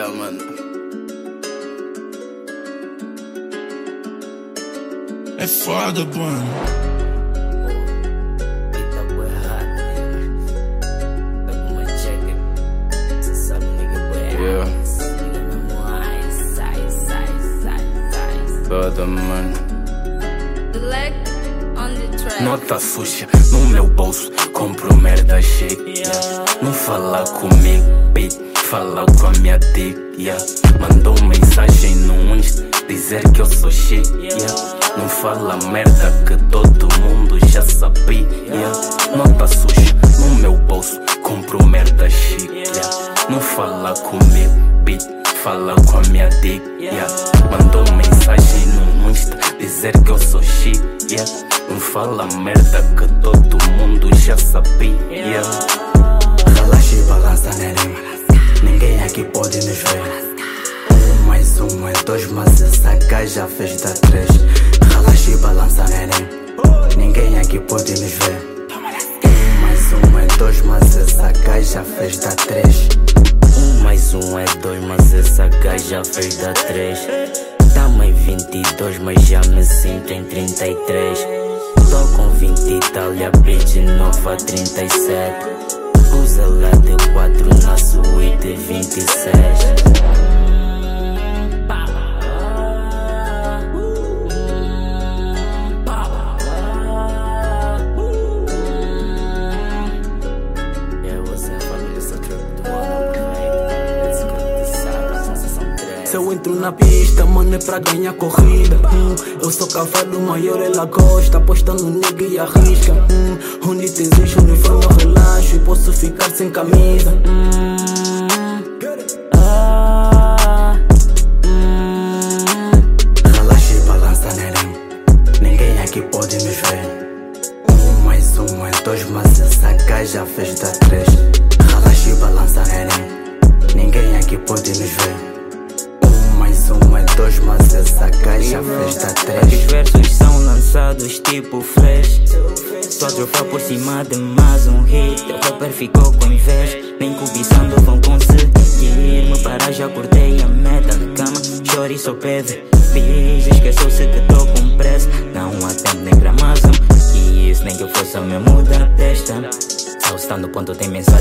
Yeah, mano. É foda, mano. Foda, mano. Nota suja no meu bolso, compro merda chique, yeah. Não fala comigo, bitch, fala com a minha dick, yeah. Mandou mensagem no Insta, dizer que eu sou chique, yeah. Não fala merda que todo mundo já sabia, yeah. Nota suja no meu bolso, compro merda chique, yeah. Não fala comigo, bitch, fala com a minha dick, yeah. Mandou mensagem no Insta, dizer que eu sou chique, yeah. Não fala merda que todo mundo já sabia, yeah. Relaxa e balança, neném. Ninguém aqui pode nos ver. 1 mais 1 é 2, mas essa gaja fez da 3. Relaxa e balança, neném. Ninguém aqui pode nos ver. 1 mais 1 é 2, mas essa gaja fez da 3. 1 mais 1 é 2, mas essa gaja fez da 3. Tamo em 22, mas já me sinto em 33. Tô com 20 e tal e a bitch nova 37. Usa lá de 4 na suíte 26. Se eu entro na pista, mano, é pra ganhar corrida. Eu sou cavalo maior, ela gosta. Aposta no nigga e arrisca. Onde te exige uniforme, eu relaxo e posso ficar sem camisa. Relaxa e balança, neném. Ninguém aqui pode nos ver. 1 mais 1 é 2, mas essa gaja fez da 3. Relaxa e balança, neném. Ninguém aqui pode nos ver. 1 mais 1 é 2, mas essa gaja fez da 3. Os versos são lançados tipo flash. Só troféu por cima de mais um hit. O rapper ficou com inveja. Nem cobiçando vão conseguir me parar, já cortei a meta na cama. Chore e só pede bis. Esqueceu-se que tô com pressa. Não há tempo nem pra mais um. E isso nem que eu fosse a mesmo da testa. Só está no ponto tem mensagem.